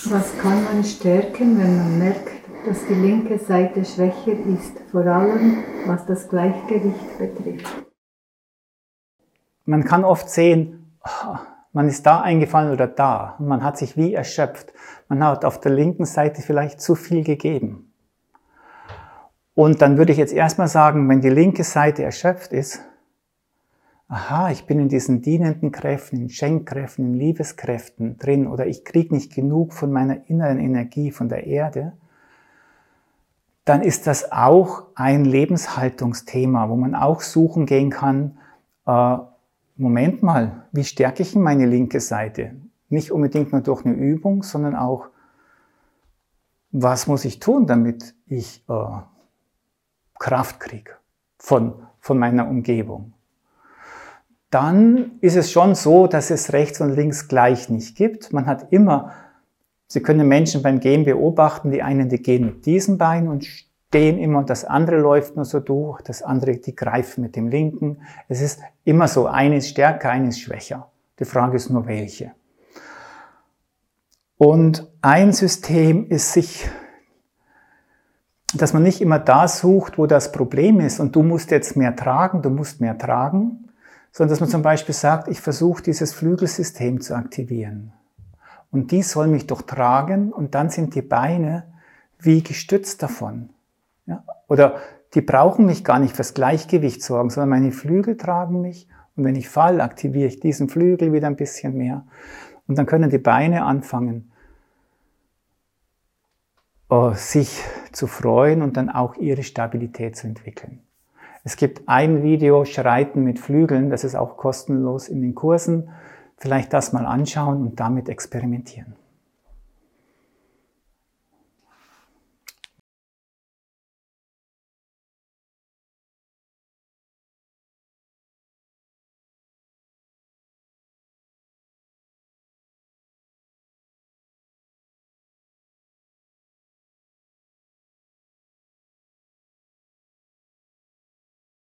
Was kann man stärken, wenn man merkt, dass die linke Seite schwächer ist, vor allem was das Gleichgewicht betrifft? Man kann oft sehen, man ist da eingefallen oder da und man hat sich wie erschöpft. Man hat auf der linken Seite vielleicht zu viel gegeben. Und dann würde ich jetzt erstmal sagen, wenn die linke Seite erschöpft ist, aha, ich bin in diesen dienenden Kräften, in Schenkkräften, in Liebeskräften drin oder ich kriege nicht genug von meiner inneren Energie, von der Erde, dann ist das auch ein Lebenshaltungsthema, wo man auch suchen gehen kann, Moment mal, wie stärke ich meine linke Seite? Nicht unbedingt nur durch eine Übung, sondern auch, was muss ich tun, damit ich Kraft kriege von meiner Umgebung? Dann ist es schon so, dass es rechts und links gleich nicht gibt. Man hat immer, Sie können Menschen beim Gehen beobachten, die einen, die gehen mit diesem Bein und stehen immer und das andere läuft nur so durch, das andere, die greifen mit dem linken. Es ist immer so, eine ist stärker, eine ist schwächer. Die Frage ist nur, welche. Und ein System ist dass man nicht immer da sucht, wo das Problem ist und du musst jetzt mehr tragen, sondern dass man zum Beispiel sagt, ich versuche dieses Flügelsystem zu aktivieren. Und die soll mich doch tragen und dann sind die Beine wie gestützt davon. Ja? Oder die brauchen mich gar nicht fürs Gleichgewicht sorgen, sondern meine Flügel tragen mich und wenn ich falle, aktiviere ich diesen Flügel wieder ein bisschen mehr. Und dann können die Beine anfangen, sich zu freuen und dann auch ihre Stabilität zu entwickeln. Es gibt ein Video, Schreiten mit Flügeln, das ist auch kostenlos in den Kursen. Vielleicht das mal anschauen und damit experimentieren.